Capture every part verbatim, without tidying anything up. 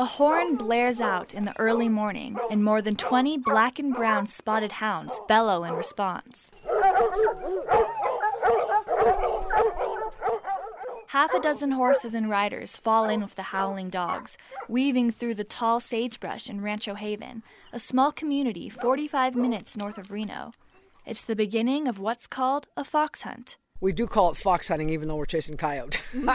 A horn blares out in the early morning, and more than twenty black and brown spotted hounds bellow in response. Half a dozen horses and riders fall in with the howling dogs, weaving through the tall sagebrush in Rancho Haven, a small community forty-five minutes north of Reno. It's the beginning of what's called a fox hunt. We do call it fox hunting even though we're chasing coyote.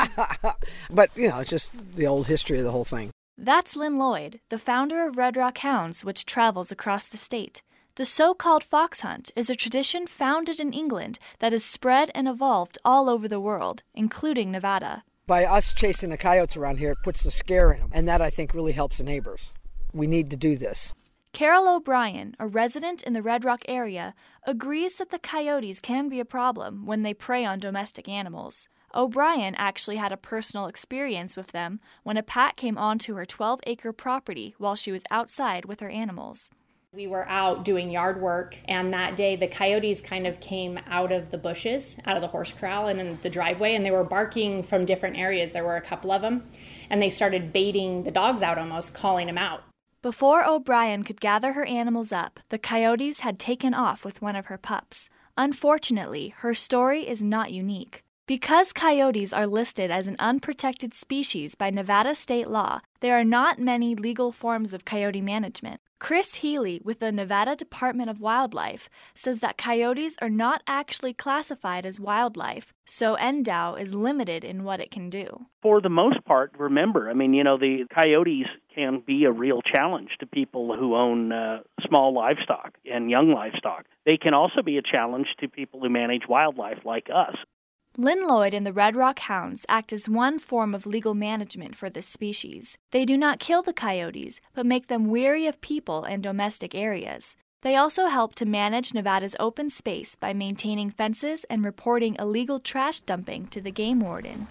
But, you know, it's just the old history of the whole thing. That's Lynn Lloyd, the founder of Red Rock Hounds, which travels across the state. The so-called fox hunt is a tradition founded in England that has spread and evolved all over the world, including Nevada. By us chasing the coyotes around here, it puts the scare in them, and that, I think, really helps the neighbors. We need to do this. Carol O'Brien, a resident in the Red Rock area, agrees that the coyotes can be a problem when they prey on domestic animals. O'Brien actually had a personal experience with them when a pack came onto her twelve-acre property while she was outside with her animals. We were out doing yard work, and that day the coyotes kind of came out of the bushes, out of the horse corral and in the driveway, and they were barking from different areas. There were a couple of them, and they started baiting the dogs out almost, calling them out. Before O'Brien could gather her animals up, the coyotes had taken off with one of her pups. Unfortunately, her story is not unique. Because coyotes are listed as an unprotected species by Nevada state law, there are not many legal forms of coyote management. Chris Healy with the Nevada Department of Wildlife says that coyotes are not actually classified as wildlife, so N D O W is limited in what it can do. For the most part, remember, I mean, you know, the coyotes can be a real challenge to people who own uh, small livestock and young livestock. They can also be a challenge to people who manage wildlife like us. Lynn Lloyd and the Red Rock Hounds act as one form of legal management for this species. They do not kill the coyotes, but make them weary of people and domestic areas. They also help to manage Nevada's open space by maintaining fences and reporting illegal trash dumping to the game warden.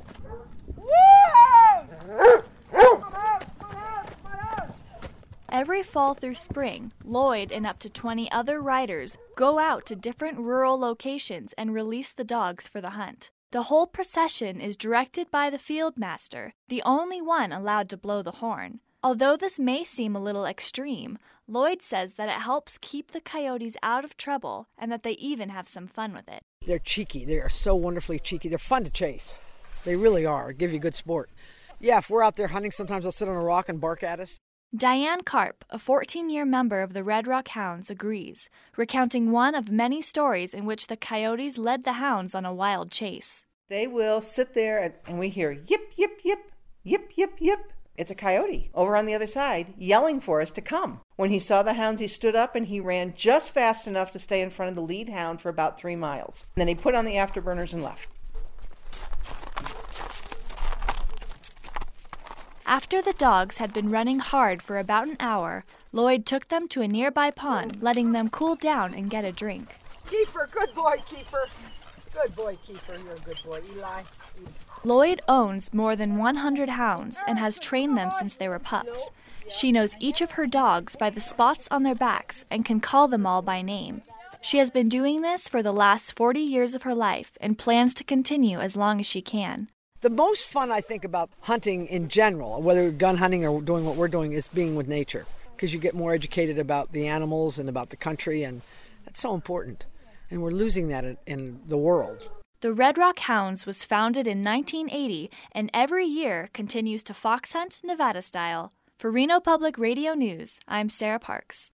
Every fall through spring, Lloyd and up to twenty other riders go out to different rural locations and release the dogs for the hunt. The whole procession is directed by the field master, the only one allowed to blow the horn. Although this may seem a little extreme, Lloyd says that it helps keep the coyotes out of trouble and that they even have some fun with it. They're cheeky. They are so wonderfully cheeky. They're fun to chase. They really are. Give you good sport. Yeah, if we're out there hunting, sometimes they'll sit on a rock and bark at us. Diane Karp, a fourteen-year member of the Red Rock Hounds, agrees, recounting one of many stories in which the coyotes led the hounds on a wild chase. They will sit there and, and we hear yip, yip, yip, yip, yip, yip. It's a coyote over on the other side yelling for us to come. When he saw the hounds, he stood up and he ran just fast enough to stay in front of the lead hound for about three miles. And then he put on the afterburners and left. After the dogs had been running hard for about an hour, Lloyd took them to a nearby pond, letting them cool down and get a drink. Kiefer, good boy, Kiefer. Good boy, Kiefer. You're a good boy. Eli. Lloyd owns more than one hundred hounds and has trained them since they were pups. She knows each of her dogs by the spots on their backs and can call them all by name. She has been doing this for the last forty years of her life and plans to continue as long as she can. The most fun I think about hunting in general, whether gun hunting or doing what we're doing, is being with nature, because you get more educated about the animals and about the country, and that's so important. And we're losing that in, in the world. The Red Rock Hounds was founded in nineteen eighty and every year continues to fox hunt Nevada style. For Reno Public Radio News, I'm Sarah Parks.